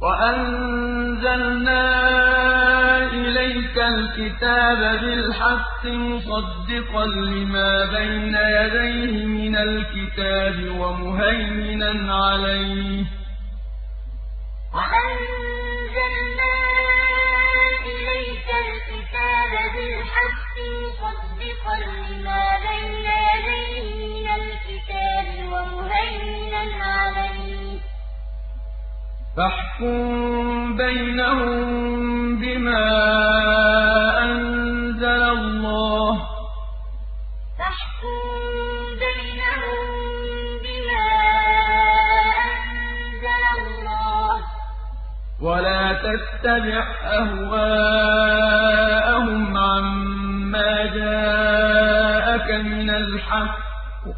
وَأَنزَلْنَا إِلَيْكَ الْكِتَابَ بِالْحَقِّ مُصَدِّقًا لِّمَا بَيْنَ يَدَيْهِ مِنَ الْكِتَابِ وَمُهَيْمِنًا عَلَيْهِ ۖ وَأَنزَلْنَا إِلَيْكَ الْكِتَابَ بِالْحَقِّ مُصَدِّقًا لِّمَا بَيْنَ يَدَيْهِ مِنَ الْكِتَابِ وَمُهَيْمِنًا عَلَيْهِ ۖ فَاحْكُم بَيْنَهُم بِمَا أَنزَلَ اللَّهُ وَلَا تَتَّبِعْ أَهْوَاءَهُمْ عَمَّا جَاءَكَ مِنَ الْحَقِّ ۚ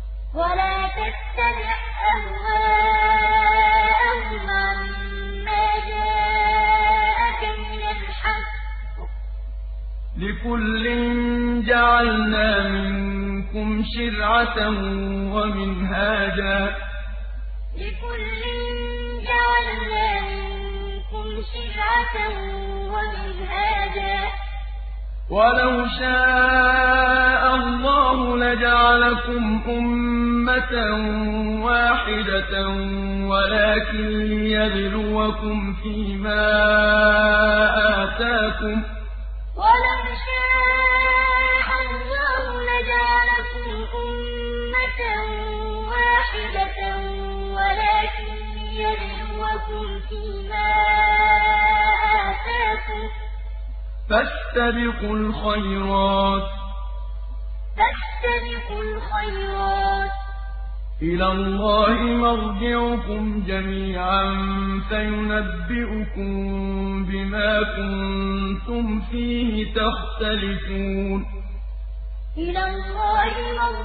لِكُلٍّ جَعَلْنَا مِنكُمْ شِرْعَةً وَمِنْهَاجًا ۚ وَلَوْ شَاءَ اللَّهُ لَجَعَلَكُمْ أُمَّةً وَاحِدَةً وَلَٰكِن لِّيَبْلُوَكُمْ فِيمَا آتَاكُمْ ۖ فَاسْتَبِقُوا الْخَيْرَاتِ ۚ إِلَى اللَّهِ مَرْجِعُكُمْ جَمِيعًا فَيُنَبِّئُكُم بِمَا كُنتُمْ فِيهِ تَخْتَلِفُونَ